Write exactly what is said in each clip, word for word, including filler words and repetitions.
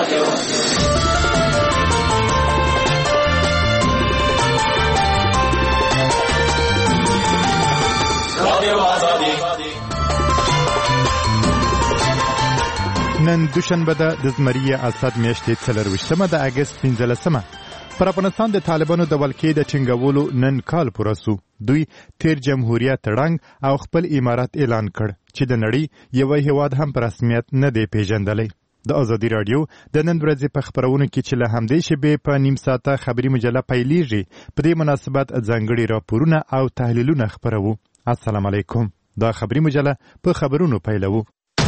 نن دوشنبه ده د زمریه اسد میاشتې څلرویشتمه د اګست پنځلسمه. پر افغانستان د طالبانو د ولکې د ټینګولو نن کال پوره سو. دوی تیر جمهوریت ړنګ او خپل امارت اعلان کړ چې د نړۍ یو هیواد هم په رسمیت نه دی پیژندلی. د ازادي رادیو د نن ورځې په خبرونو کې چې له همدې شیبې په نیم ساعته خبري مجله پیلیږي، په دې مناسبت ځانګړي راپورونه او تحلیلونه خبرو. السلام علیکم. دا خبري مجله په خبرونو پیلوو.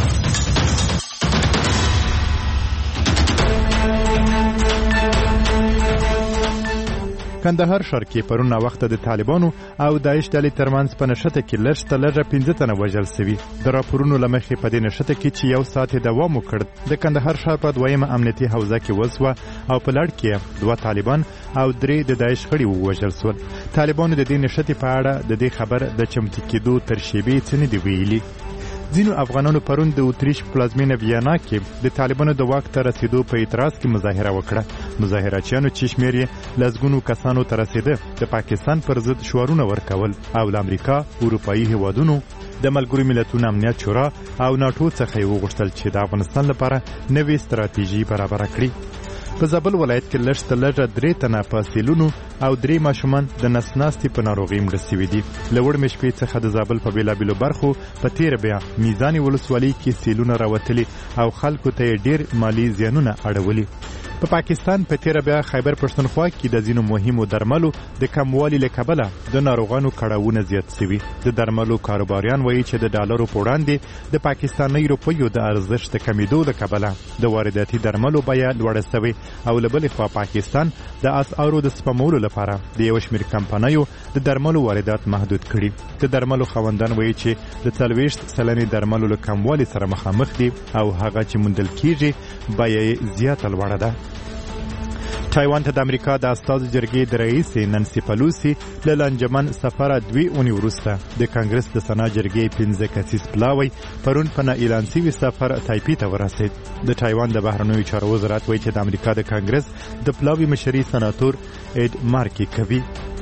کندهار ښار کې پرون وخت د طالبانو او داعش ډلې ترمنځ په نښته کې لږ تر لږه پنځه تنه وژل سوي. د راپورونو له مخې په دې نښته کې چې یو ساعت دوام وکړ، د کندهار ښار په دویمه امنیتي حوزه کې وسوه او په لړ کې دوه طالبان او درې د داعش غړي ووژل سول. طالبانو د دې نښتې په اړه د دې خبر د چمتو کېدو تر شیبې څه نه دي ویلي. ځینو افغانانو پرون د اتریش پلازمینه ویانا کې د طالبانو د واک ته رسیدو په اعتراض کې مظاهره وکړه. مظاهراتچیانو چې شمېر یې لسګونو کسانو ته رسیده، د پاکستان پر ضد شعارونه ورکول او له امریکا، اروپایي هیوادونو، د ملګرو ملتونو امنیت شورا او ناټو څخه یې وغوښتل چې د افغانستان لپاره نوې ستراتیژي برابره کړي. په زابل ولایت کې لږ تر لږه درې تنه په سیلونو او درې ماشومان د نس ناستې په ناروغۍ مړه سوي دي. له وړمې شپې څخه د زابل په بېلابېلو برخو په تېره بیا میزانې ولسوالۍ کې سیلونه راوتلي او خلکو ته یې ډېر مالي زیانونه اړولي. په پاکستان په تېره بیا خیبر پښتونخوا کې د ځینو مهمو درملو د کموالي له کبله د ناروغانو کړاوونه زیات سوي. د درملو کاروباریان وایي چې د ډالرو په وړاندې د پاکستاني روپیو د ارزښت د کمیدو له کبله د وارداتي درملو بیه لوړه سوې او له بلې خوا پاکستان د اسعارو د سپمولو لپاره د یو شمېر کمپنیو د درملو واردات محدود کړي. د درملو خاوندان وایي چې د څلوېښت سلنې درملو له کموالي سره مخامخ دي او هغه چې موندل کیږي بیه یې زیاته لوړه ده. تایوان ته د امریکا د استازو جرګې د رئیس نانسي پلوسي له لانجمن سفره دوی اونۍ وروسته د کانګرس د سنا جرګې پنځه کسیز پلاوی پرون په نه اعلان سوي سفر تایپي ته ورسېد. د تایوان د بهرنیو چارو وزارت وایي چې د امریکا د کانګرس د پلاوي مشري سناتور اډ مارکي کوي.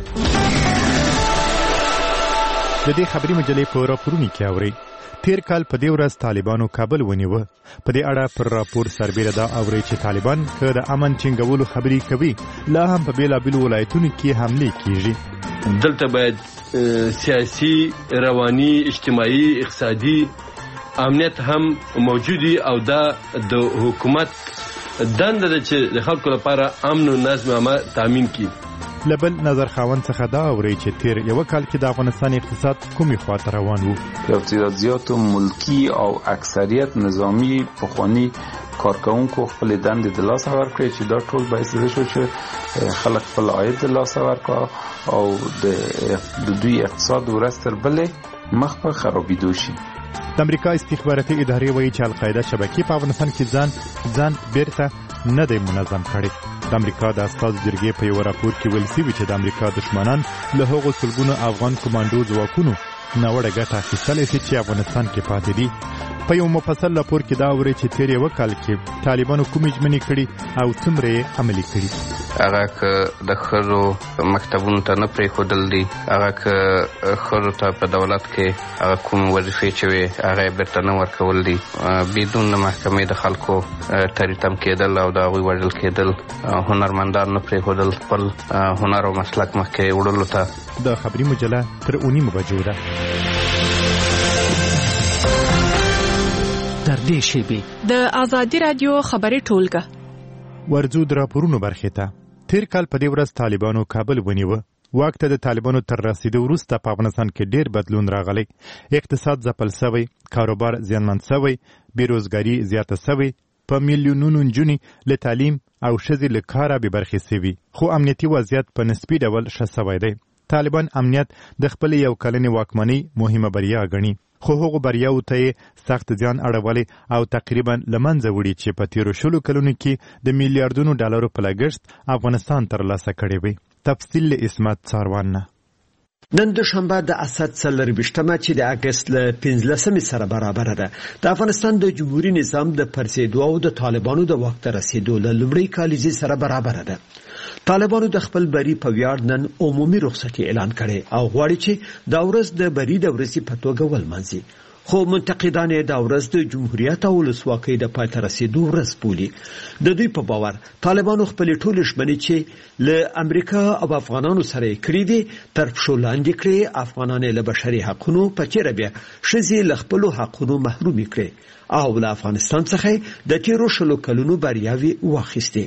د دې خبري مجلې په راپورونو کې اوري. تیر کال په دې ورځ طالبانو کابل ونیوه. په دې اړه پر راپور سربیره دا اوري چې طالبان که د امن ټینګولو خبرې کوي، لا هم په بیلابیلو ولایتونو کې حملې کیږي. دلته باید سیاسي، رواني، اجتماعي، اقتصادي امنیت هم موجودي او دا د حکومت دنده ده چې د خلکو لپاره امن او نظم تامین کړي. لبل نظر خاوند څخه دا اوري چې تیر یو کال کې د افغانستان اقتصاد کومې خواته روان وو. ارتباطیات ملکی او اکثریت نظامی پخوانی کارکونکو خپل دندې د لاسه ورکړي چې دا ټول باعث شو چې خلک خپل عاید د لاسه ورکړي او د دوی اقتصاد ورځ تر بلې مخ په خرابېدو شي. د امریکا استخباراتي ادارې وایي چې القاعده شبکې په افغانستان کې ځان ځان بیرته نه دی منظم کړی. د امریکا د استازو جرګې په یو راپور کې ویل شوي چې د امریکا دښمنان له هغو سلګونو افغان کمانډو ځواکونو ناوړه ګټه اخیستلی شي چې افغانستان کې پاتې دي. په یو مفصل راپور کې دا اوري چې تیر یو کال کې طالبانو کومې ژمنې کړي او څومره یې عملي کړي. هغه که د ښځو مکتبونو ته نه پرېښودل دي، هغه که ښځو ته په دولت کې هغه کوم وظیفې چې وي هغه یې بیرته نه ورکول دي، بدون د محکمې د خلکو تریتم کېدل او د هغوی وژل کېدل، هنرمندان نه پرېښودل خپل هنر او مسلک مخکې وړلو ته. د خبري مجله تر اونیمو بجو ده. تر دې شیبې د ازادي رادیو خبري ټولګه ورځو د راپورونو برخې ته. تیر کال په دې ورځ طالبانو کابل ونیوه. واک ته د طالبانو تر رسیدو وروسته په افغانستان کې ډېر بدلون راغلی. اقتصاد ځپل سوی، کاروبار زیانمن سوی، بیروزګاري زیاته سوی، په میلیونونو نجونې له تعلیم او ښځې له کاره بې برخې سوي، خو امنیتي وضعیت په نسبي ډول ښه سوی دی. طالبان امنیت د خپلې یو کلنې واکمنۍ مهمه بریا ګڼي، خو هغو بریاو ته یې سخت زیان اړولی او تقریبا له منځه وړي چې په تیرو شلو کلونو کې د میلیارډونو ډالرو په لګښت افغانستان ترلاسه کړی وي. تفصیل له اسمت څاروان نه. نن دوشنبه د اسد څلرویشتمه چې د اګست له پنځلسمې سره برابر ده د افغانستان د جمهوریت نظام د پرسیدو او د طالبانو د وخت رسیدو له لومړۍ کالیزې سره برابر ده. طالبانو د خپل بری په ویاړ نن عمومي رخصتي اعلان کړي او غواړي چې د ورځ د بری د ورځې په توګه ولمانځي. خو منتقدان د ورځ د جمهوریت او ولسواکۍ د پای ته رسیدو ورځ بولي. د دوی په باور طالبانو خپل ټول شمنې چې له امریکا او افغانانو سره کړې دي تر پښو لاندې کړي، افغانان له بشري حقوقو په چیرې بیا شذې له خپل حقوقو محروم کړي او له افغانستان څخه د تیرو شلو کلونو بریاوي واخیستي.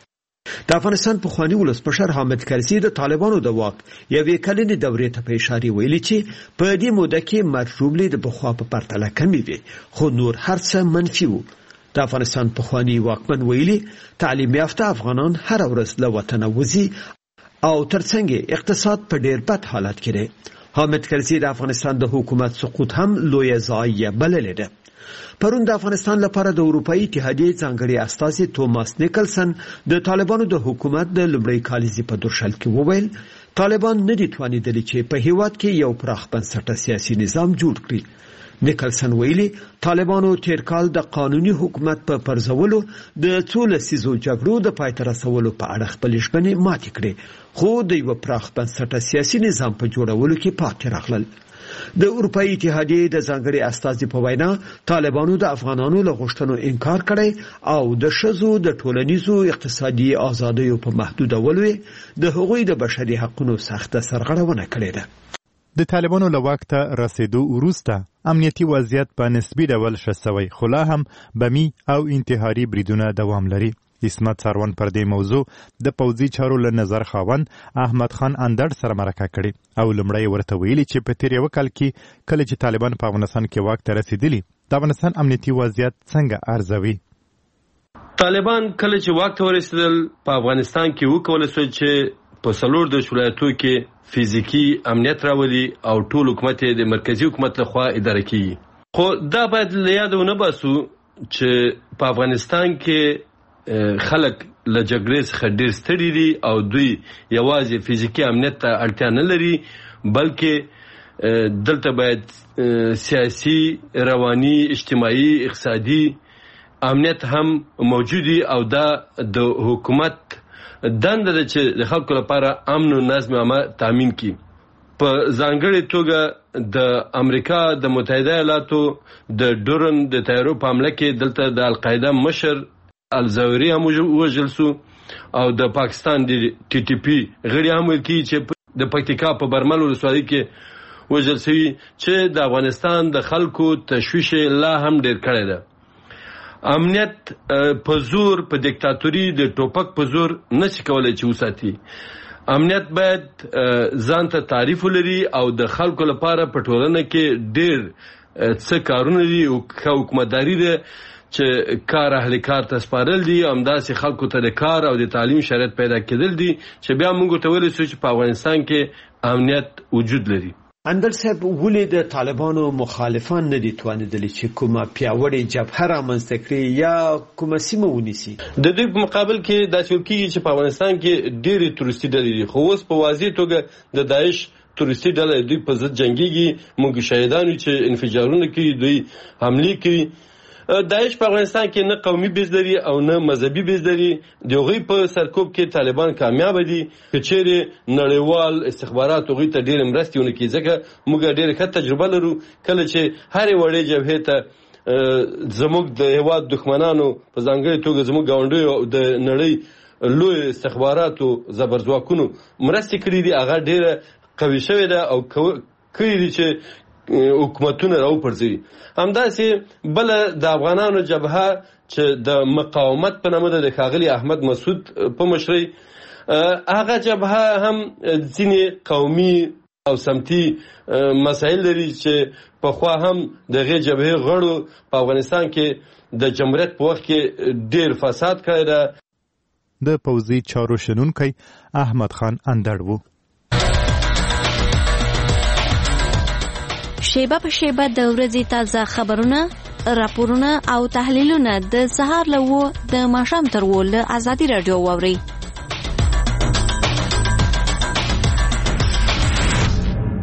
د افغانستان پخوانی ولسمشر حامد کرزي د طالبانو د واک یوې کلنې دورې ته په اشاره ویلي چې په دې موده کې مرجوبلې د بخوا په پرتله کمې وي، خو نور هر څه منفي وو. د افغانستان پخوانی واکمن ویلي تعلیم یافته افغانان هر ورځ له وطن وځي او ترڅنګ اقتصاد په ډېر بد حالت کې دی. حامد کرزي د افغانستان د حکومت سقوط هم لوی ضایعه بللې ده. پرون د افغانستان لپاره د اروپאי اتحادیې ځانګړي استازي توماس نیکلسن د طالبانو د حکومت د لومړۍ کالیزې په درشل کې وویل طالبان نه دي توانیدلي چې په هیواد کې یو پراخ بنسټه سیاسي نظام جوړ کړي. نیکلسن ویلي طالبانو تیر کال د قانوني حکومت په پرځولو د څو لسیزو جګړو د پای ته رسولو په اړه خپل ژمنې ماتې کړې، خو د یو پراخ بنسټه سیاسي نظام په جوړولو کې پاتې راغلل. د اروپאי اتحادیې د ځانګړي استازي په وینا طالبانو د افغانانو له غوښتنو انکار کړی او د ښځو د ټولنیزو اقتصادي ازادیو په محدودولو د هغوی د بشري حقوقو سخته سرغړونه کړې ده. د طالبانو له واک ته رسیدو وروسته امنیتي وضعیت په نسبي ډول ښه شوی، خو لا هم بمي او انتحاري بریدونه دوام لري. اسمت سروان پر دې موضوع د پوځي چارو له نظر خاوند احمد خان اندړ سره مرکه کړې او لومړی ورته ویلي چې په تیر یو کال کې کله چې طالبان په افغانستان کې واک ته رسیدلي د افغانستان امنیتي وضعیت څنګه ارزوي. طالبان کله چې واک ته ورسېدل په افغانستان کې وکولای شول چې په څلور د ولایتونو کې فزیکی امنیت راولي او ټول حکومت د مرکزی حکومت لخوا اداره کیږي. خو دا باید له یاده ونه باسو چې په افغانستان کې خلک له جګړې څخه ډېر ستړي دي او دوی یوازې فزیکي امنیت ته اړتیا نه لري، بلکې دلته باید سیاسي، رواني، اجتماعي، اقتصادي امنیت هم موجود وي او دا د حکومت دنده ده چې د خلکو لپاره امن او نظم عامه تامین کړي. په ځانګړې توګه د امریکا د متحده ایالاتو د ډورن د طیارو په حمله کې دلته د القاعده مشر الزاویری هم وژل شو او د پاکستان د ټي ټي پی غړي هم ویل کیږي چې د پکتیکا په برمل ولسوالۍ کې وژل شوي چې د افغانستان د خلکو تشویش لا هم ډېر کړی ده. امنیت په زور، په دیکتاتوري د ټوپک په زور نشي کولی چې وساتي. امنیت باید ځان ته تعریف ولري او د خلکو لپاره په ټولنه کې ډېر څه کارونه دي او حکومتداري ده چې کار اهل کار ته سپارل دي، همداسې خلکو ته د کار او د تعلیم شرایط پیدا کېدل دي چې بیا موږ ته ویلی شو چې په افغانستان کې امنیت وجود لري. اندر صاحب ولې د طالبانو مخالفان نه دي توانیدلي چې کومه پیاوړې جبهه رامنځته کړي یا کومه سیمه ونیسي؟ د دوی په مقابل کې داسې ویل کېږي چې په افغانستان کې ډېرې تورستي ډلې دي، خو اوس په واضح توګه د داعش تورستي ډله دوی په ضد جنګېږي. موږ شاهدان یو چې انفجارونه کوي، دوی حملې کوي. داعش په افغانستان کې نه قومي بیز لري او نه مذهبي بیز لري. د هغوی په سرکوب کې طالبان کامیاب دي که چیرې نړیوال استخبارات هغوی ته ډېرې مرستې ونه کړي، ځکه موږ ډېره ښه تجربه لرو کله چې هرې وړې جبهې ته زموږ د هېواد دښمنانو په ځانګړې توګه زموږ ګاونډیو او د نړۍ لوی استخباراتو زبرځواکونو مرستې کړي دي، هغه ډېره قوي شوې ده او کړي دي چې حکومتونه راوپرځوي. همداسې بله د افغانانو جبهه چې د مقاومت په نامه ده د ښاغلي احمد مسعود په مشرۍ، هغه جبهه هم ځینې قومي او سمتي مسایل لري چې پخوا هم د هغې جبهې غړو په افغانستان کې د جمهوریت په وخت کې ډېر فساد کړی ده. د پوځي چارو شنونکی احمد خان اندړ و. شیبه په شیبه د ورځې تازه خبرونه، راپورونه او تحلیلونه د سهار له اوه د ماښام تر اوه له ازادي راډیو واورئ.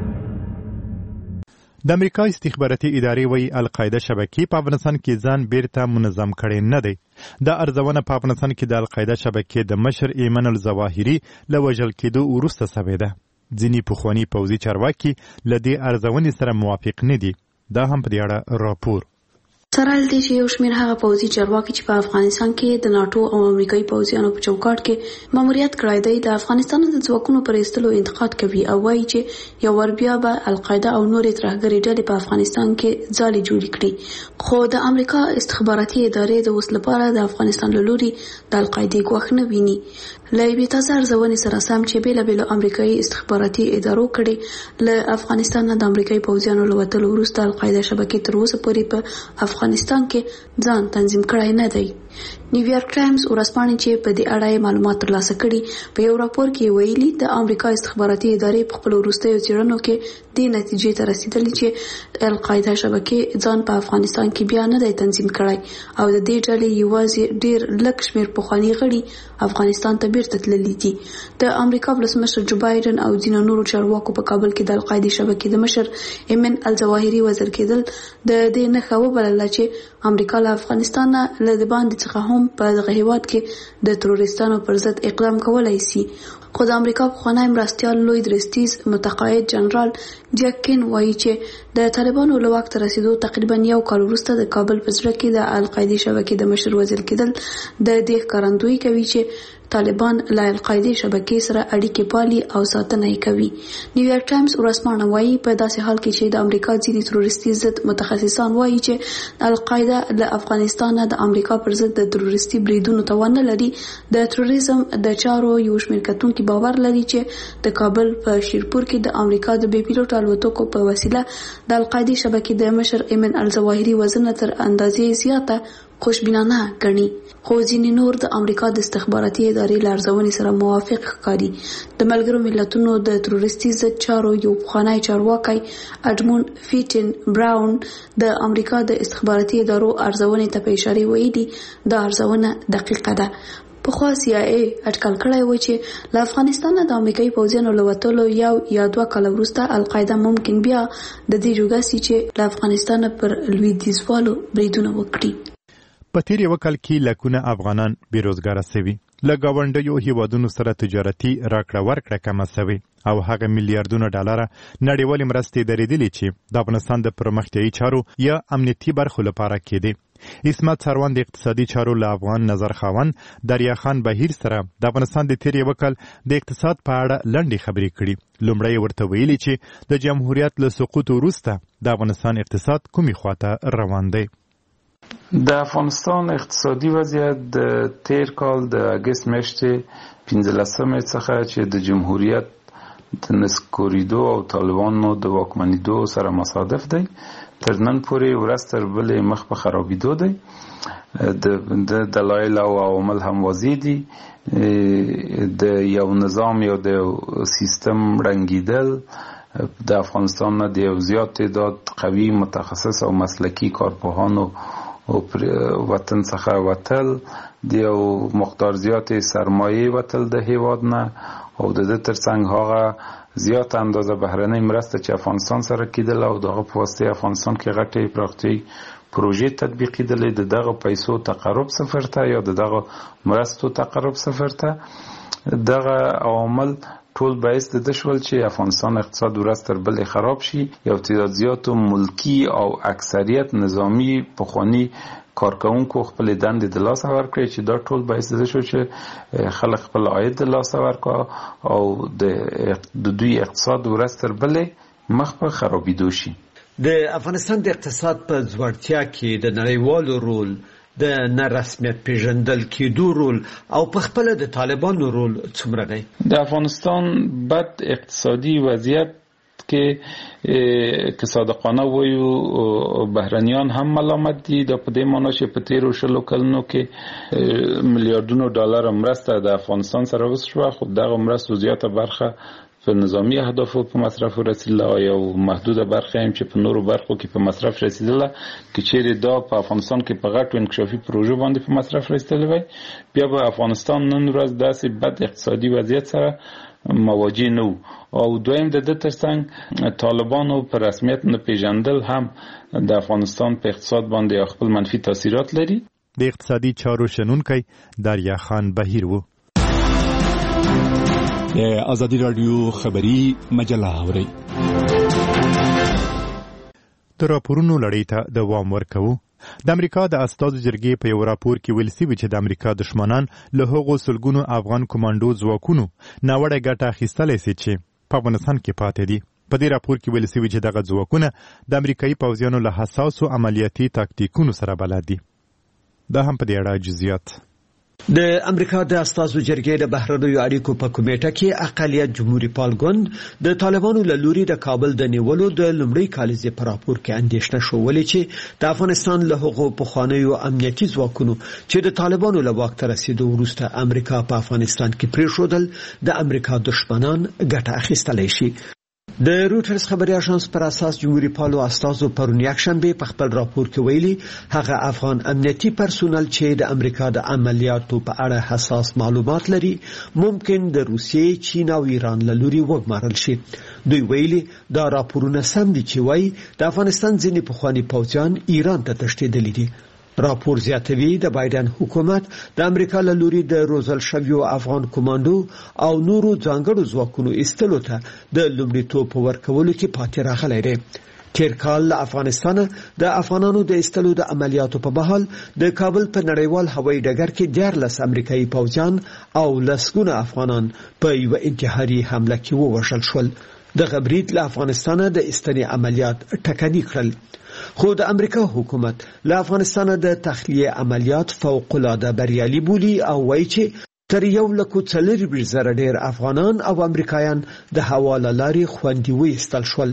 د امریکا استخباراتي ادارې وایي القاعده شبکې په افغانستان کې ځان بیرته منظم کړی نه دی. دا ارزونه په افغانستان کې د القاعده شبکې د مشر ایمن الظواهري له وژل کېدو وروسته سوې ده. ځینې پخواني پوځي چارواکي له دې ارزونې سره موافق نه دي. دا هم په دې اړه راپور. سره دې چې یو شمېر هغه پوځي چارواکي چې په افغانستان کې د ناتو او امریکایي پوځیانو په چوکاټ کې ماموریت کړی دی د افغانستان د ځواکونو پر ایستلو انتقاد کوي او وایي چې یو ور بیا به القاعده او نورې ترهګرې ډلې په افغانستان کې ځالې جوړې کړي. خو د امریکا استخباراتي ادارې د اوس لپاره د افغانستان له لوري د القاعدې ګواښ نه ویني. له یوې تازه ارزونې سره سم چې بېلابېلو امریکایي استخباراتي ادارو کړي له افغانستان نه د امریکایي پوځیانو له وتلو وروسته القاعده شبکې تر اوسه پورې په افغانستان کې ځان تنظیم کړی نه دی. نیویارک ټایمز ورځپاڼې چې په دې اړه معلومات ترلاسه کړي په یو راپور کې ویلي د امریکا استخباراتي ادارې په خپلو وروستیو څېړنو کې دې نتیجې ته رسیدلي چې القاعده شبکې ځان په افغانستان کې بیا نه دی تنظیم کړی او د دې ډلې یوازې ډېر لږ شمېر پخواني غړي افغانستان ته بیرته تللي دي. د امریکا ولسمشر جو بایدن او ځینو نورو چارواکو په کابل کې د القاعده شبکې د مشر ایمن الظواهري وزیر کېدل د دې نښه وبلله چې امریکا له افغانستان نه له د باندې څخه هم په دغه هیواد کې د تروریستانو پر ضد اقدام کولای شي. خو د امریکا پخوانی مرستیال لوی درستیز متقاعد جنرال جک کین وایي چې د طالبانو له واک ته رسیدو تقریبا یو کال وروسته د کابل په زړه کې د القاعده شبکې د مشر وزیر کېدل د دې ښکارندویي کوي چې طالبان له القاعده شبکې سره اړیکې پالي او ساتنه یې کوي. نیویارک ټایمز ورځپاڼه وایي په داسې حال کې چې د امریکا ځینې تروریستي ضد متخصصان وایي چې القاعده له افغانستان نه د امریکا پر ضد د تروریستي بریدونو توان نه لري. د تروریزم د چارو یو شمېر کتونکي باور لري چې د کابل په شیرپور کې د امریکا د بې پیلوټ الوتکو په وسیله د القاعده شبکې د مشر ایمن الظواهري وزن تر اندازې زیاته خوشبینانه ګڼي. خو ځینې نور د امریکا د استخباراتي ادارې له ارزونې سره موافق ښکاري. د ملګرو ملتونو د تروریستي ضد چارو یو پخوانی چارواکی اډموند فیټن براون د امریکا د استخباراتي ادارو ارزونې ته په اشاره ویلي دا ارزونه دقیقه ده. پخوا سی آی ای اټکل کړی و چې له افغانستان د امریکایي پوځیانو له وتلو یو یا دوه کاله وروسته القاعده ممکن بیا د دې جوګه سي چې له افغانستان پر لویدیځوالو بریدونه وکړي. په تیر یو کال کې لکونه افغانان بیروزګاره سوي. له ګاونډیو هیوادونو سره تجارتي راکړه ورکړه کمه سوي او هغه میلیارډونه ډالره نړیوالې مرستې درېدلې چې د افغانستان د پرمختیایي چارو یا امنیتي برخو لپاره کېدې. اسمت سروان د اقتصادي چارو له افغان نظر خاوند دریا خان بهیر سره د افغانستان د تیر یو کال د اقتصاد په اړه لنډې خبرې کړي. لومړی ورته ویلي چې د جمهوریت له سقوط وروسته د افغانستان اقتصاد کومې خواته روان دی. د افغانستان اقتصادي وضعیت د تیر کال د اګست میاشتې پنځلسمې څخه چې د جمهوریت د نسکورېدو او طالبانو د واکمنېدو سره مصادف دی تر نن پورې ورځ تر بلې مخ په خرابېدو دی. د دلایل او عوامل هم واضح دي. د یو نظام یا د یو سیستم ړنګېدل، د افغانستان نه د یو زیات تعداد قوي متخصص او مسلکي کارپوهانو او وطن څخه وتل، د یو مقدار زیاتې سرمایې وتل د هیواد نه او د دې ترڅنګ هغه زیات اندازه بهرنۍ مرسته چې افغانستان سره کېدل او دغه په واسطه افغانستان کې غټې پراختیایي پروژې تطبیق کېدلې، د دغه پیسو تقرب صفر ته یا د دغه مرستو تقرب صفر ته. دغه عوامل ټول باعث د دې شول چې افغانستان اقتصاد ورځ تر بلې خراب شي. یو تعداد زیاتو ملکي او اکثریت نظامی پخواني کارکونکو خپل دندې د لاسه ورکړي چې دا ټول باعث د دې شو چې خلک خپل عاید د لاسه ورکړي او د دوی اقتصاد ورځ تر بلې مخ په خرابېدو شي. د افغانستان د اقتصاد په ځوړتیا کې د نړیوالو رول، د نارسمیت پیژندل کېدو رول او په خپل د طالبانو رول څومره دی؟ د افغانستان بد اقتصادي وضعیت کې که صادقانه وایو بهرنیان هم ملامت دي. دا په دې معنی چې په تیرو شلو کلونو کې میلیارډونو ډالر مرسته د افغانستان سره وشوه، خو دغه مرستو زیاته برخه په نظامی اهدافو په مصرف رسیدله، یو محدوده برخه هم چې په نورو برخو کې په مصرف رسیدله. که چیرې دا په افغانستان کې په غټو انکشافي پروژو باندې په مصرف رسیدلی وای، بیا به افغانستان نن ورځ داسې بد اقتصادي وضعیت سره مواجه نه او دویم د دې ترڅنګ طالبانو په رسمیت نه پیژندل هم د افغانستان په اقتصاد باندې خپل منفي تاثیرات لري. د اقتصادي چارو شنونکی دریا خان بهیر وو. د ازادي رادیو خبری مجله اوري. د راپورونو لړۍ ته دوام ورکوو. د امریکا د استازو جرګې په یو راپور کې ویل شوي چې د امریکا دښمنان له هغو سلګونو افغان کمانډو ځواکونو ناوړه ګټه اخیستلی سي چې په افغانستان کې پاتې دي. په دې راپور کې ویل شوي چې دغه ځواکونه د امریکایي پوځیانو له حساسو عملیاتي تاکتیکونو سره بلد دي. دا هم په دې اړه جزئیات. د امریکا د استازو جرګې د بهرنیو اړیکو په کمیټه کې اقلیت جمهوریت پال ګوند د طالبانو له لوري د کابل د نیولو د لومړي کالیزې په راپور کې اندېښنه شولې چې د افغانستان له هغو پخوانیو امنیتي ځواکونو چې د طالبانو له واک ته رسیدو وروسته امریکا په افغانستان کې پریښودل د امریکا دښمنان ګټه اخیستلی شي. د روټرز خبري اژانس پر اساس جمهوریت پالو استازو پرون یکشنبه په خپل راپور کې ویلي هغه افغان امنیتي پرسونل چې د امریکا د عملیاتو په اړه حساس معلومات لري ممکن د روسیې، چین او ایران له لوري وګمارل شي. دوی ویلي دا راپورونه سم دي چې وایي د افغانستان ځینې پخواني پوځیان ایران ته تښتېدلي دي. راپور زیاتوي د بایدن حکومت د امریکا له لوري د روزل شویو افغان کمانډو او نورو ځانګړو ځواکونو ایستلو ته د لومړیتوب ورکولو کې پاتې راغلی دی. تیر کال له افغانستان د افغانانو د ایستلو د عملیاتو په بهال د کابل په نړیوال هوایي ډګر کې دیارلس امریکایي پوځیان او لسګونه افغانان په یو انتحاري حمله کې ووژل شول. د غبرید له افغانستان د ایستنې عملیات ټکني کړل. خو د امریکا حکومت له افغانستان د تخلیه عملیات فوق العاده بریالي بولي او وایي چې تر یو لکو څلور زره ډیر افغانان او امریکایان د حواله لارې خوندي وایستل شول.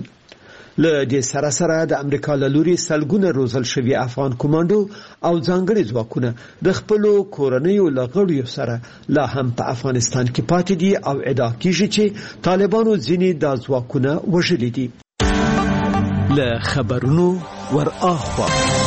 له دې سره سره د امریکا له لوري سلګونه روزل شوي افغان کمانډو او ځانګړي ځواکونه د خپلو کورنیو له غړیو سره لا هم په افغانستان کې پاتې دي او ادعا کیږي چې طالبانو ځینې دا ځواکونه وژلي دي. له خبرونو ور اخوا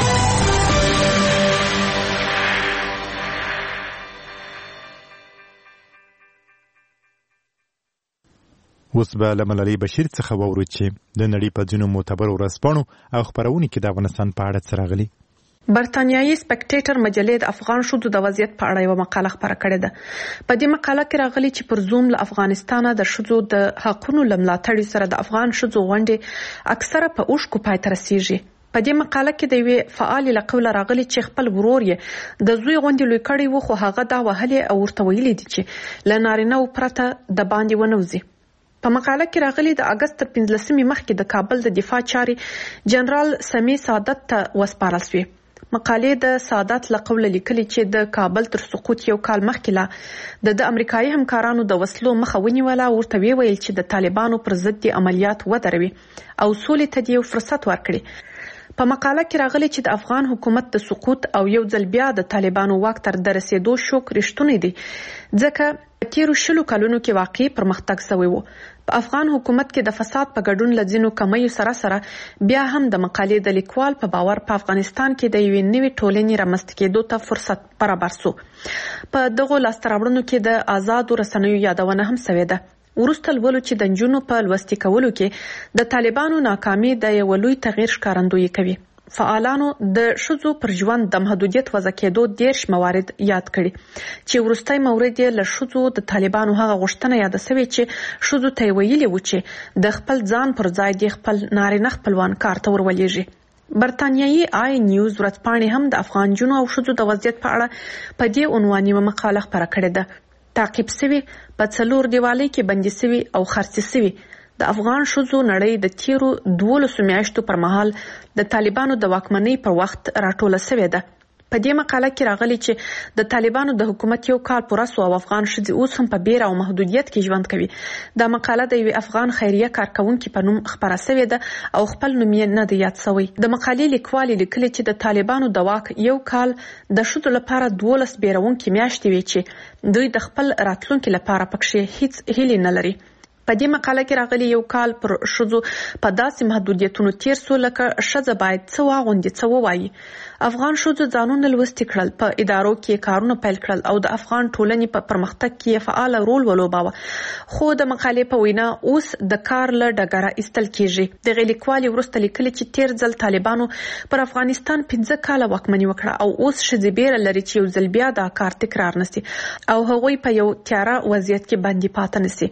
اوس به له ملالۍ بشیر څخه واورو چې د نړۍ په ځینو معتبرو ورځپاڼو او خپرونو کې د افغانستان په اړه څه راغلي. برتانیایي سپیکټیټر مجلې د افغان شوتو د وضعیت په اړه یو مقاله خپره کړې ده. په دې مقاله کې راغلي چې پر زوم له افغانستان د شوتو د حقوقو لملاتړي سره د افغان شوتو غونډې اکثره په اوښکو پای ته رسیږي. په دې مقاله کې د یوې فعال له قوله راغلي چې خپل ورور یې د زوی غونډې لوي کړی و خو هغه دا وهلې او ورته ویلي دي چې له نارینه او پرته د باندې ونوځي. په مقاله کې راغلي د اگست تر پنځلسمې مخکې د کابل د دفاع چارې جنرال سمی سعادت ته وسپارل شوې. مقالې د سعادت له قوله لیکلي چې د کابل تر سقوط یو کال مخکې لا د امریکایي همکارانو د وسلو مخه ونیوله. ورته ویل چې د طالبانو پر ضد عملیات ودروي او سولې ته یو فرصت ورکړي. په مقاله کې راغلي چې د افغان حکومت د سقوط او یو ځل بیا د طالبانو واک تر رسیدو شوک رښتونی دي ځکه په تیرو شلو کلونو کې واقعي پرمختګ شوی و. په افغان حکومت کې د فساد په ګډون لځینو کمیو سره سره بیا هم د مقالې د لیکوال په باور په افغانستان کې د یوې نوې ټولنې رامنځته کېدو ته فرصت برابر سو. په دغو لاسته راوړنو کې د آزادو رسنیو یادونه هم شوې ده. ورسته لولو چې د نجونو په لوستي کولو کې د طالبانو ناکامي د یو لوی تغییر ښکارندویي کوي. فعالانو د ښځو پر ژوند د محدودیت وضع کېدو دیرش موارد یاد کړي چې وروستی مورد یې له ښځو د طالبانو هغه غوښتنه یاده شوې چې ښځو ته یې ویلي و چې د خپل ځان پر ځای د خپل نارینه خپلوان کار ته ورولېږي. برتانیایي آی نیوز ورځپاڼې هم د افغان جنو او ښځو د وضعیت په اړه په دې عنوان یوه مقاله خپره کړې ده. تعقیب شوي په څلور دیوالۍ کې بندي شوي او خرڅې شوي د افغان ښځو نړۍ د تیرو دولسو میاشتو پر مهال د طالبانو د واکمنۍ پر وخت راټوله شوې ده. په دې مقاله کې راغلي چې د طالبانو د حکومت یو کال پوره سو او افغان ښځې اوس هم په بیره او محدودیت کې ژوند کوي. دا مقاله د یوې افغان خیریه کارکونکي په نوم خپره شوې ده او خپل نوم یې نه دی یاد شوی. د مقالې لیکوال لیکلي چې د طالبانو د واک یو کال د ښځو لپاره دولس بیرونکي میاشتې وي چې دوی د خپل راتلونکي لپاره پکې هیڅ هیلې نه لري. په دې مقاله کې راغلي یو کال پر شذو په داسې محدودیتونو تیر سو لکه شذ باید څو واغوندي څو وایي. افغان شذو ځانونه لوستي کړل، په ادارو کې کارونه پیل کړل او د افغان ټولنې په پرمختګ کې فعال رول ولوباوه. خو د مقالې په وینا اوس د کار له ډګره ایستل کیږي. د غلیکوالي ورسته لیکلي چې تیر ځل طالبانو پر افغانستان پنځه کاله واکمني وکړه او اوس شذ بیره لري چې یو ځل بیا دا کار تکرار نشي او هغوی په یو تیاره وضعیت کې باندې پاتې نشي.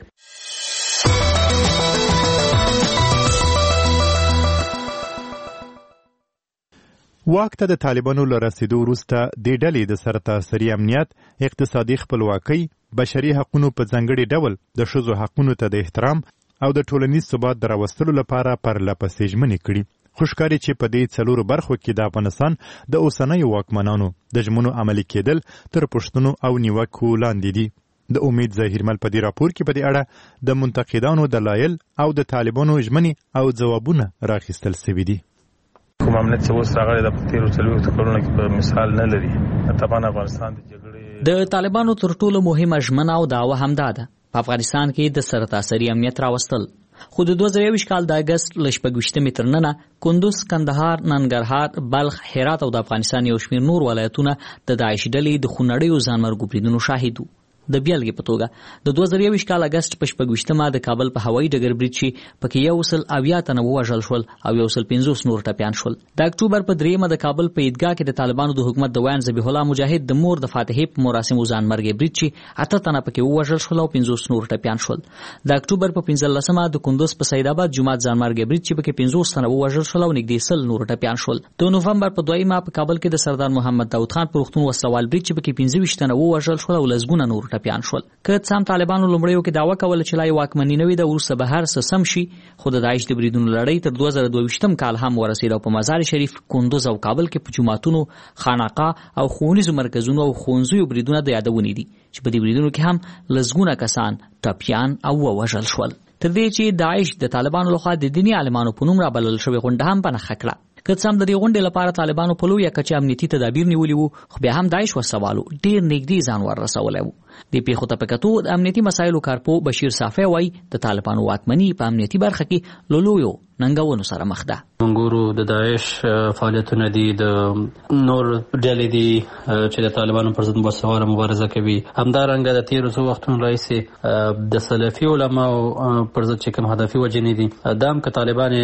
واک ته د طالبانو له رسیدو وروسته د ډلې د سرتاسري امنیت، اقتصادي خپلواکۍ، بشري حقوقو په ځانګړي ډول د ښځو حقوقو ته د احترام او د ټولنیز ثبات د راوستلو لپاره پرلپسې ژمنې کړي. خو ښکاري چې په دې څلورو برخو کې د افغانستان د اوسنیو واکمنانو د ژمنو عملي کېدل تر پوښتنو او نیوکو لاندې دي. د امید ظاهرمل په دې راپور کې په دې اړه د منتقدانو دلایل او د طالبانو ژمنې او ځوابونه راخیستل شوي دي. کوم امنیت چې اوس راغلی د تیرو څلوېښتو کلونو کې په مثال نه لري. طبعا افغانستان د جګړې د طالبانو تر ټولو مهمه ژمنه او دعوه همدا ده، په افغانستان کې د سرتاسري امنیت راوستل. خو د دوه زره یوویشت کال د اګست له شپږویشتمې تر ننه کندوز، کندهار، ننګرهار، بلخ، هرات او د افغانستان یو شمېر نور ولایتونه د داعش ډلې د خونړیو ځانمرګو بریدونو شاهد وو. د بیلګې په توګه د دوه زره یوویشت کال اګست په شپږویشتمه د کابل په هوایي ډګر برید چې پکې یو سل اویا تنه ووژل شول او یو سل پنځوس نور ټپیان شول. د اکتوبر په دریمه د کابل په عیدګاه کې د طالبانو د حکومت د ویان ذبیح الله مجاهد د مور د فاتحې په مراسمو ځانمرګي برید چې اته تنه پکې ووژل شول او پنځوس نور ټپیان شول. د اکتوبر په پنځلسمه د کندوز په سید آباد جومات ځانمرګي برید چې پکې پنځوس تنه ووژل شول او نږدې سل نور ټپیان شول. د نوفمبر په دویمه په کابل کې د سردار محمد داود خان پر وختون وسلوال برید چې پکې پنځه ویشت تنه ووژل شول او لسګونه نور ټپیان شول. سم طالبانو لومړیو کې دعوه کوله چې لا یې واکمني نه وي د وروسته به هر څه سم شي، خو د داعش د بریدونو لړۍ تر دوه زره دوهویشتم کال هم ورسېده او په مزار شریف، کندوز او کابل کې په جوماتونو، خانقاه او ښوونیزو مرکزونو او ښوونځیو بریدونه د یادونې دي چې په دې بریدونو کې هم لسګونه کسان ټپیان او ووژل شول. تر دې چې داعش د طالبانو لخوا د دیني عالمانو په نوم رابلل شوې غونډه هم په نښه کړه. که څه هم د دې غونډې لپاره طالبانو په لویه کچه امنیتي تدابیر نیولي وو، خو بیا هم داعش وسوالو ډېر نږدې ځان ور رسولی وو. د پیښو ته په کتو د امنیتي مسایلو کارپو بشیر صافی وایي د طالبانو واکمني په امنیتي برخه کې له لویو ننګونو سره مخ ده. منګورو د داعش فعالیتونه دي، د نور ډلې دي چې د طالبانو پر ضد باسواده مبارزه کوي. همدارنګه د تیرو څو وختونو راهیسې د سلفي علماو پر ضد چې کوم هدفي وجنې دي دا هم که طالبان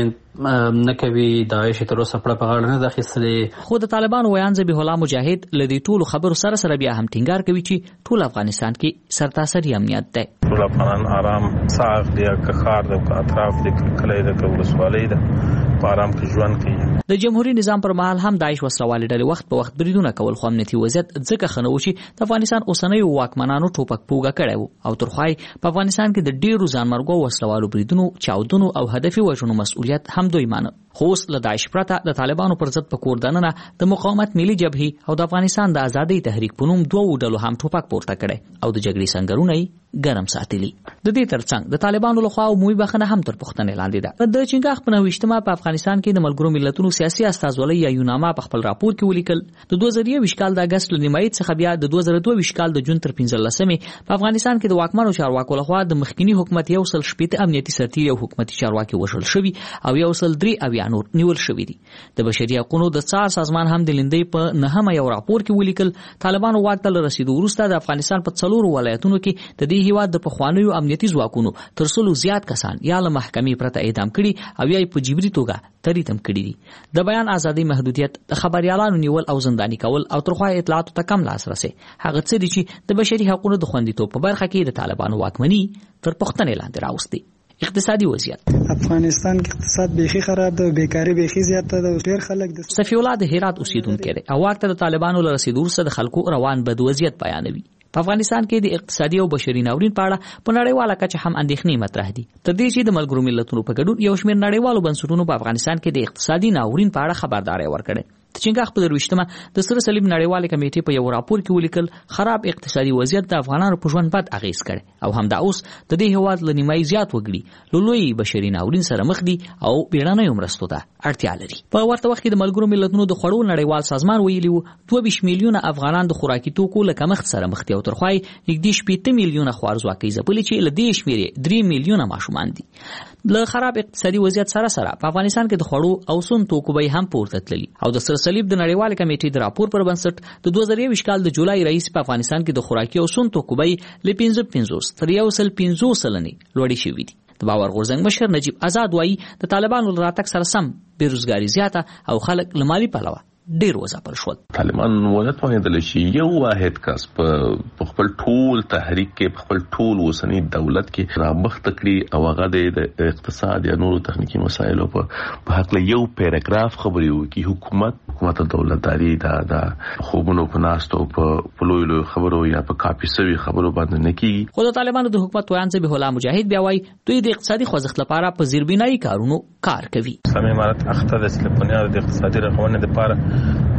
نه کوي، داعش تر اوسه پړه په غاړه نه ده اخیستلې. خو د طالبانو ویان ذبیح الله مجاهد له دې ټولو خبرو سره سره بیا هم ټینګار کوي چې ټول افغانستان کې سرتاسري امنیت دی. ټول افغانان آرام ساغ دی، که ښار دی، که اطراف دی، که کلی دی، که ولسوالۍ ده، په آرام کې ژوند کوي. د جمهوریت نظام پر مهال هم داعش وسلوالې ډلې وخت په وخت بریدونه کول، خو امنیتي وضعیت ځکه ښه نه و چې د افغانستان اوسنیو واکمنانو ټوپک پوګه کړی و او تر خوا په افغانستان کې د ډېرو ځانمرګو او وسلوالو بریدونو، چاودنو او هدفي وژنو مسؤلیت هم دوی مانه. خو اوس له داعش پرته د طالبانو پر ضد په کور دننه د مقاومت ملي جبهې او د افغانستان د ازادۍ تحریک په نوم دوو ډلو هم ټوپک پورته کړی او د جګړې سنګرونه یې ګرم ساتلي. د دې ترڅنګ د طالبانو لخوا عمومي بخښنه هم تر پوښتنې لاندې ده. د چنګاښ په نهه په افغانستان کې د ملګرو ملتونو سیاسي استازولۍ یا یوناما په خپل راپور کې ولیکل د دوه زره یوویشت کال د اګست له نیمایي څخه بیا د دوه زره دوه ویشت کال د جون تر پنځلسمې په افغانستان کې د واکمنو چارواکو لخوا د مخکنی حکومت یو سل شپېته امنیتي سرتیري او حکومتي چارواکي وژل شوي او یو سل درې اویا نور نیول شوي دي. د بشري حقوقو د څار سازمان هم د لیندۍ په نهمه یو راپور کې ولیکل طالبانو واک ته رسیدو وروسته د افغانستان په څلورو ولایتونو کې د دې هیواد د پخوانیو امنیتي ځواکونو تر سلو زیات کسان یا له محکمې پرته اعدام کړي او یا په جبري توګه تریتم کړي دي. د بیان ازادي محدودیت، د خبريالانو نیول او زنداني کول او ترخوا اطلاعاتو ته کم لاسرسي هغه څه دي چې د بشري حقوقو د خوندیتوب په برخه کې د طالبانو واکمني تر پوښتنې لاندې راوستي. اقتصادي وضعیت افغانستان کې اقتصاد بیخي خراب ده، بیکاری بیخي زیاته ده، ډېر خلک د صفی الله د هرات اوسیدونکو دی او واک ته د طالبانو له رسیدو سره د خلکو روان بد وضعیت بیانوي. په افغانستان کې د اقتصادي او بشري ناورین په اړه په نړیواله کچه هم اندېښنې مطرح دي. تر دې چې د ملګرو ملتونو په ګډون یو شمېر نړیوالو بنسټونو په افغانستان کې د اقتصادي ناورین په اړه خبرداري ورکړې. تچنګاخ په درويشتمه د سره صلیب نړیوال کمیټې په یو راپور کې ولیکل خراب اقتصادي وضعیت د افغانانو په ژوند بد اغیز کړي او همدا اوس د دې هواد لنیمای زیات وګړي لولوی بشري ناورین سره مخ دي او بیړنۍ مرستو ته اړتیا لري. په ورته وخت کې د ملګرو ملتونو د خوړو نړیوال سازمان ویلي وو دوه ویشت میلیونه افغانان د خوراکي توکو له کمښت سره مخ دي او ترخوای نږدې شپږ میلیونه خوارځواکي ځپلي چې له دې شمیرې درې میلیونه ماشومان دي. له خراب اقتصادي وضعیت سره سره په افغانستان کې د خوړو او سون توکو به هم پورته تللي او د سره صلیب د نړیوال کمیټې د راپور پر بنسټ د دوه زره یو کال د جولای رئیس په افغانستان کې د خوراکي او سون توکو به ل پنځه پنځوس تر یو سل پنځوس سلنې لوړې شوې دي. د باور غورځنګ مشر نجیب آزاد وایي د طالبانو راتګ سره سم بیروزګاری زیاته او خلک له مالي پلوه ډیر وځپل شول. طالبان ولتوانیدل شي یو واحد کس په خپل ټول تحریک کې په خپل ټول وسنی دولت کې رابخت کړي او هغه د اقتصاد یا نورو تخنیکی مسایلو په حق له یو پیراګراف خبري وکي. حکومت حکومت دولتداري دا د خوبونو په ناستو په لوی لوی خبرو یا په کاپي سوي خبرو باندې نه کیږي. خو د طالبانو د حکومت ویان ذبیح الله مجاهد بیا وایي دوی د اقتصادي خوځښت لپاره په زیربنایي کارونو کار کوي. سمې امارات اخته د سلپونیار د اقتصادي رغونې لپاره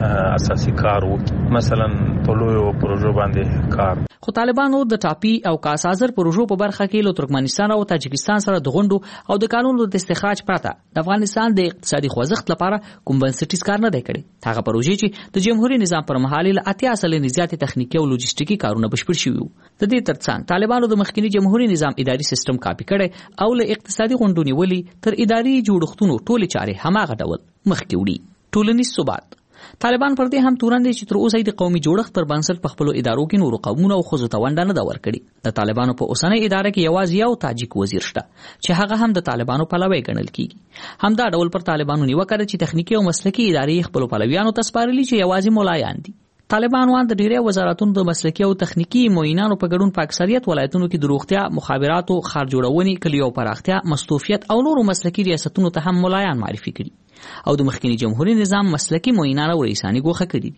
اساسي کار وکړي، مثلا په لویو پروژو باندې کار. خو طالبانو د ټاپي او کاسازر پروژو په برخه کې له ترکمنستان او تاجکستان سره د غونډو او د قانونو د استخراج پرته د افغانستان د اقتصادي خوځښت لپاره کوم بنسټیز کار نه دی کړی. هغه پروژې چې د جمهوریت نظام پر مهال له اتیا سلنې زیاتې تخنیکی او لوجستیکي کارونه بشپړ شوي وو. د دې ترڅنګ طالبانو د مخکنی جمهوریت نظام اداري سیستم کاپی کړي او له اقتصادي غونډو نیولې تر اداري جوړښتونو ټولې چارې هماغه ډول مخکې وړي. ټولنیز ثبات طالبان پر دې هم تورن دي چې تر اوسه د قومي جوړښت پر بنسټ په خپل ادارو کې نورو قومونو او خزو ته ونډه نه دا ورکړي. د طالبانو په اوسنۍ اداره کې یوازې یو تاجک وزیر شته چې هغه هم د طالبانو پلوی ګڼل کیږي. همدا ډول پر طالبانو نیوکه ده چې تخنیکی او مسلکي ادارې خپل پلویانو ته سپارلي چې یوازې مولایان دي. طالبان وان د ډیری وزارتونو د مسلکي او تخنیکی معینانو په ګډون په اکثریت ولایتونو کې د روغتیا، مخابراتو، ښار جوړونې، کلیو پراختیا، مستوفیت او نورو مسلکي ریاستونو ته هم مولایان معرفي کړي او د مخکنی جمهوریت نظام مسلکي معینان او رئیسانی ګوښه کړي.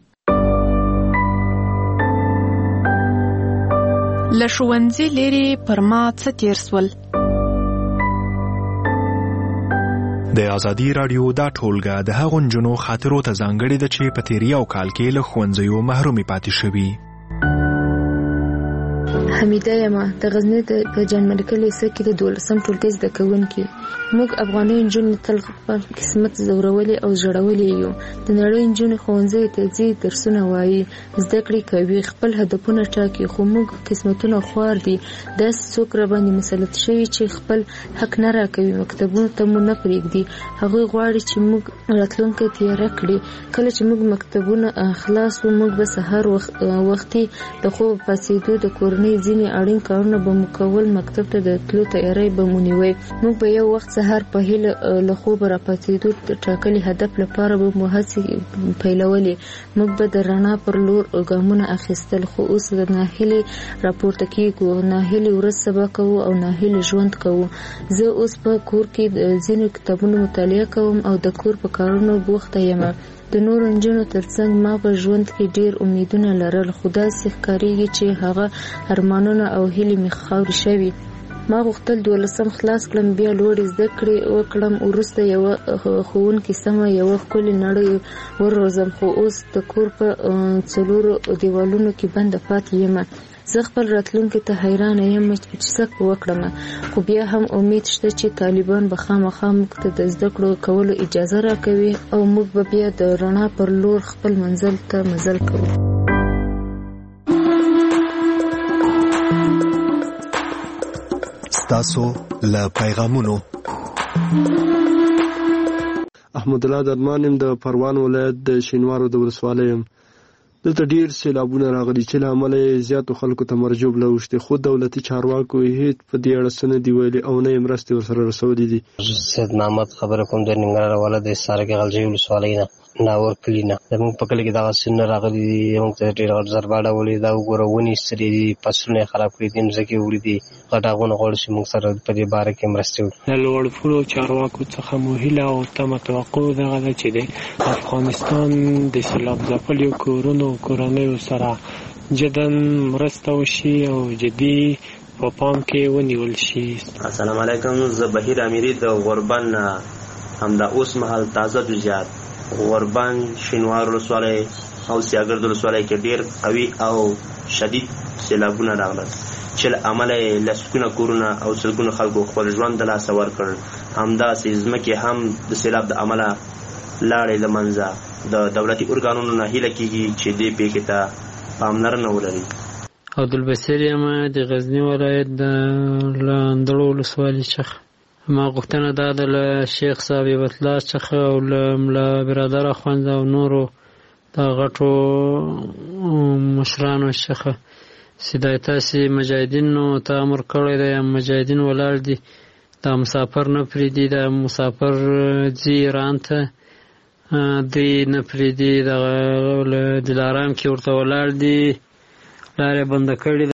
لښوونځي لري پر ما څه تیر سول. د ازادي رادیو دا ټولګه د هغو نجونو خاطرو ته ځانګړې ده چې په تیر یو کال کې له ښوونځیو محرومې پاتې شوي. حمیده یم د غزنی د جان ملکه لیسه کې د دولسم ټولګي زده کوونکي. موږ افغاني نجونې تل خپل قسمت زورولې او ژړولې یو. د نړۍ نجونې ښوونځي ته ځي، درسونه وایي، زده کړې کوي، خپل هدفونه ټاکي، خو موږ قسمتونه خوار دي. داسې څوک راباندې مسلط شوي چې خپل حق نه راکوي، مکتبونو ته مو نه پرېږدي. هغوی غواړي چې موږ راتلونکی تیاره کړي. کله چې موږ مکتبونه خلاص وو، موږ به سهار وختي د خوب پاڅېدو، د کورنۍ ځینې اړین کارونه به مو کول، مکتب ته د تلو تیاری به مو نیوی. موږ به یو وخت سهار په هیله له خوبه راپاڅېدو، د ټاکلي هدف لپاره به مو هڅې پیلولې. موږ به د رڼا پر لور ګامونه اخیستل، خو اوس د ناهیلې راپورته کېږو. ناهیلې ورځ سبا کوو او ناهیلې ژوند کوو. زه اوس په کور کې د ځینو کتابونو مطالعه کوم او د کور په کارونو بوخته یم. د نورو نجونو ترڅنګ ما په ژوند کې ډیر امیدونه لرل، خو داسې ښکارېږي چې هغه ارمانونه او هیلې مې خاورې شوي. ما غوښتل دولسم خلاص کړم، بیا لوړې زده کړې وکړم، وروسته یوه ښوونکې سمه یوه ښکلې نړۍ وروزم، خو اوس د کور په څلورو دیوالونو کې بنده پاتې یم. زه خپل راتلونکي ته حیرانه یم چې څه وکړم، خو بیا هم امید شته چې طالبان به خامخا موږ ته د زده کړو کولو اجازه راکوي او موږ به بیا د رڼا پر لور خپل منزل ته مزل کوو. ستاسو له پیغامونو. احمد الله درمانم د پروان ولایت د شینوارو د ولسوالۍ یم. دلته ډیر سیلابونه راغلي چې له امله یې زیاتو خلکو ته مرجوب لاوښتي، خو دولتي چارواکو هیڅ په دې اړه څه نه دي ویلي او نه یې مرستې ورسره رسولي دي. سید محمد خبره کوم د ننګرهار ولایت د سارګ غلجي ولسوالۍ نه ناور کلی نه. زموږ په کلي کې دغه سیندونه راغلي دي، موږ ته ډېر غټ ضربه اړولې ده. وګوره ونې ستړي دي، فصلونه یې خراب کړي دي، مځکې وړي دي. غټ هغونه غواړي چې موږ سره په دې باره کې مرستې وکړي. د لوړپوړو چارواکو څخه مو هیله او تمه توقع دغه ده چې د افغانستان د سیلاب ځپلیو کورونو کورنیو سره جدا مرسته وشي او جدي په پام کې ونیول شي. السلام علیکم، زه بهیر امیری د غربن همدا اوس مهال تازه جزئیات غوربند شینوار ولسوالۍ او سیاګرد ولسوالۍ کې ډېر قوي او شدید سیلابونه راغلل چې له امله یې لسګونه کورونه او سلګونه خلکو خپل ژوند د لاسه ورکړل. همداسې ځمکې هم د سیلاب د امله لاړې له منځه. د دولتي ارګانونو نه هیله کېږي چې دې پیښې ته پاملرنه ولري. عبدالبصیر یم د غزني ولایت د لاندړو ولسوالۍ څخه. ما غوښتنه دا ده له شیخ صاحب الله څخه او له ملا برادر اخوند او نورو د غټو مشرانو څخه چې دا تاسې مجاهدینو ته امر کړی دی، مجاهدین ولاړ دي، دا مسافر نه پرېږدي، دا مسافر ځي ایران ته، دوی نه پرېږدي، دغه دلارام کې ورته ولاړ دي، لاره بنده کړې ده.